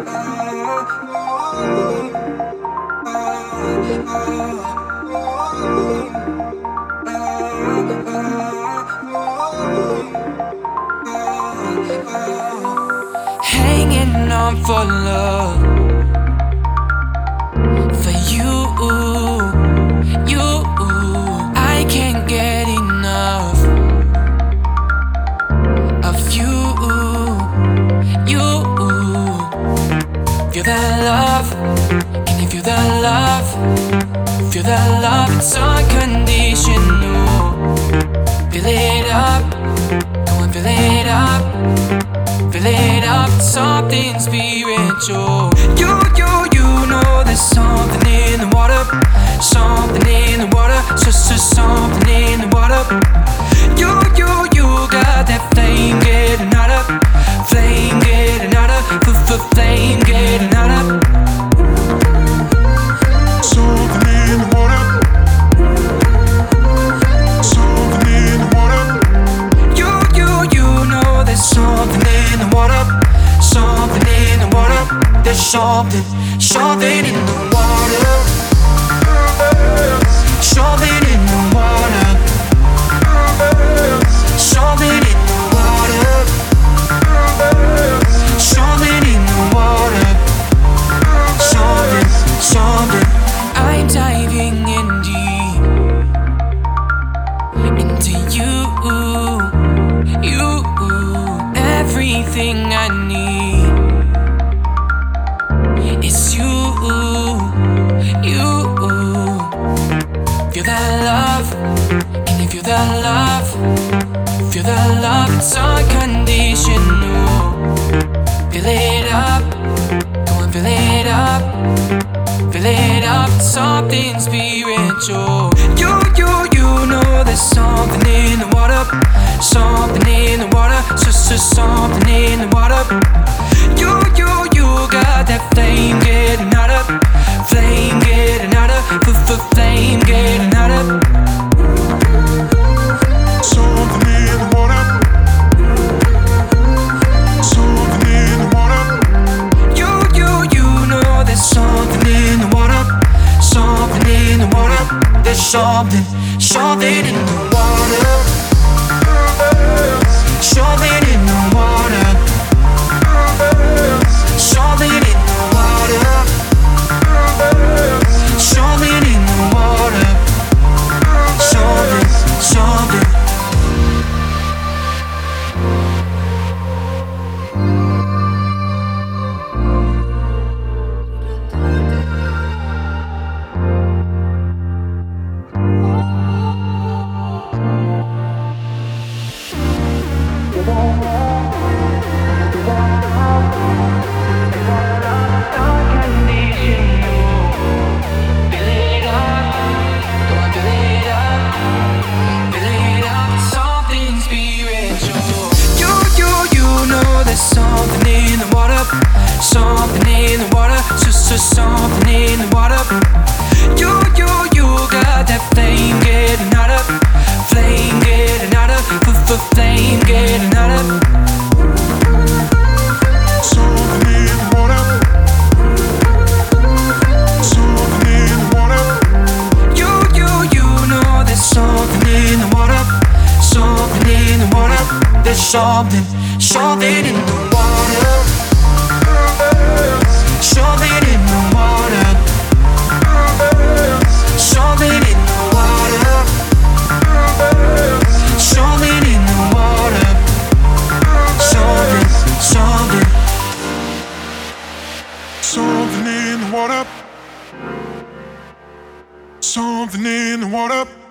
Hanging on for love, for you, you. I can't get enough of you, you. Feel that love, can you feel that love? Feel that love, it's unconditional. Fill it up, go and fill it up. Fill it up, something spiritual. You know there's something in the water. Something in the water, just something in the water. You got that flame getting hotter. Flame getting hotter, flame getting hotter. Something in the water. Something in the water. You know there's something in the water. Something in the water. There's something in the water. Something in the water. Something in the water. Something in the water. Something. I'm diving in deep into you. Everything I need is you. Feel that love, can you feel that love? Feel that love, it's unconditional. Fill it up, go and fill it up. Fill it up, something spiritual. You know there's something in the water. Something in the water, just something in the water. You got that flame getting hotter. Flame getting hotter, flame getting hotter. Something in the water. Something in the water. You know there's something in the water. Something in the water. There's something in the water. Something in the water. Something in the water. Something in the water. Something. Something in the water, something in the water, just something in the water. You got that flame getting hotter, flame getting hotter, flame getting hotter. Something in the water. Something in the water. You know there's something in the water, something in the water. There's something in the water. Something in the water. Something in the water. Something in the water. Something. Something in the water. Something in the water.